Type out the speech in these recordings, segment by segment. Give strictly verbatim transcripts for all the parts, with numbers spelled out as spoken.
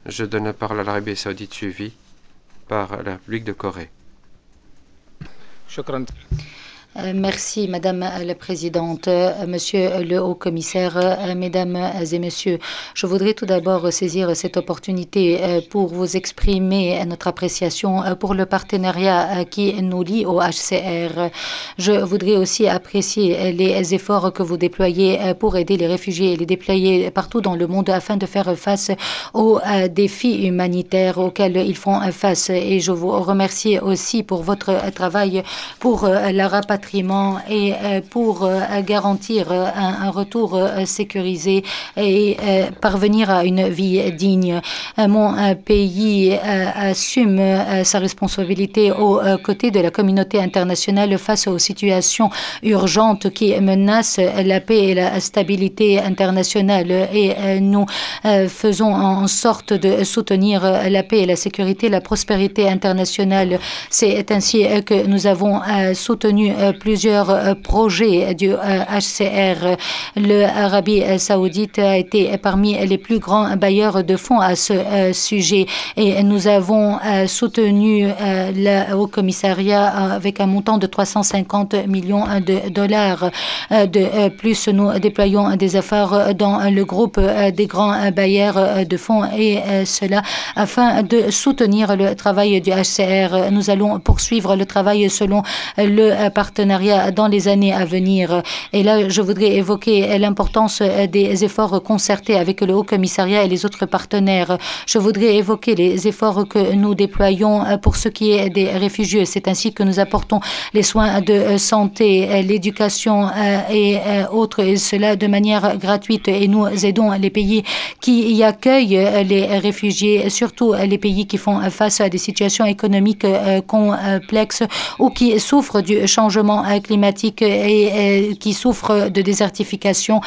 Je donne la parole à l'Arabie Saoudite suivie par la République de Corée. شكرا. Euh, Merci, Madame la Présidente, Euh, Monsieur le Haut-Commissaire, euh, Mesdames et Messieurs. Je voudrais tout d'abord saisir cette opportunité euh, pour vous exprimer euh, notre appréciation euh, pour le partenariat euh, qui nous lie au H C R. Je voudrais aussi apprécier euh, les efforts que vous déployez euh, pour aider les réfugiés et les déployer partout dans le monde afin de faire face aux euh, défis humanitaires auxquels ils font face. Et je vous remercie aussi pour votre travail pour euh, la rapatriation et euh, pour euh, garantir euh, un, un retour euh, sécurisé et euh, parvenir à une vie digne. Euh, Mon euh, pays euh, assume euh, sa responsabilité aux euh, côtés de la communauté internationale face aux situations urgentes qui menacent la paix et la stabilité internationale. Et euh, nous euh, faisons en sorte de soutenir euh, la paix et la sécurité, la prospérité internationale. C'est ainsi euh, que nous avons euh, soutenu euh, plusieurs euh, projets du euh, H C R. L'Arabie saoudite a été parmi les plus grands bailleurs de fonds à ce euh, sujet et nous avons euh, soutenu euh, le Haut Commissariat avec un montant de trois cent cinquante millions de dollars. Euh, de euh, plus, nous déployons des efforts dans le groupe euh, des grands bailleurs euh, de fonds et euh, cela afin de soutenir le travail du H C R. Nous allons poursuivre le travail selon le partenariat dans les années à venir. Et là, je voudrais évoquer l'importance des efforts concertés avec le Haut Commissariat et les autres partenaires. Je voudrais évoquer les efforts que nous déployons pour ce qui est des réfugiés. C'est ainsi que nous apportons les soins de santé, l'éducation et autres, et cela de manière gratuite. Et nous aidons les pays qui y accueillent les réfugiés, surtout les pays qui font face à des situations économiques complexes ou qui souffrent du changement climatique et qui souffrent de désertification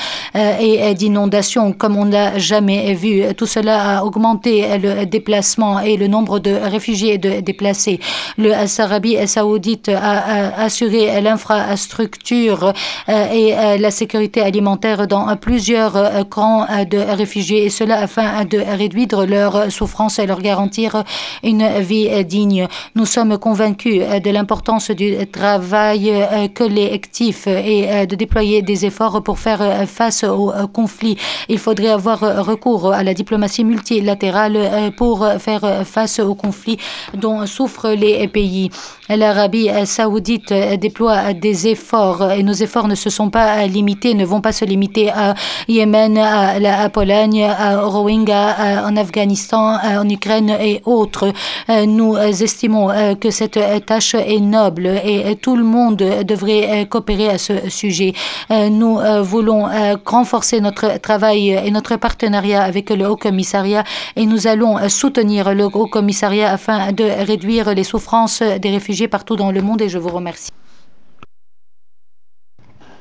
et d'inondations comme on n'a jamais vu. Tout cela a augmenté le déplacement et le nombre de réfugiés de déplacés. Le Arabie saoudite a assuré l'infrastructure et la sécurité alimentaire dans plusieurs camps de réfugiés, et cela afin de réduire leurs souffrances et leur garantir une vie digne. Nous sommes convaincus de l'importance du travail collectif et de déployer des efforts pour faire face au conflit. Il faudrait avoir recours à la diplomatie multilatérale pour faire face aux conflits dont souffrent les pays. L'Arabie saoudite déploie des efforts et nos efforts ne se sont pas limités, ne vont pas se limiter à Yémen, à la Pologne, à Rohingya, en Afghanistan, en Ukraine et autres. Nous estimons que cette tâche est noble et tout le monde devrait coopérer à ce sujet. Nous voulons renforcer notre travail et notre partenariat avec le Haut Commissariat et nous allons soutenir le Haut Commissariat afin de réduire les souffrances des réfugiés partout dans le monde et je vous remercie.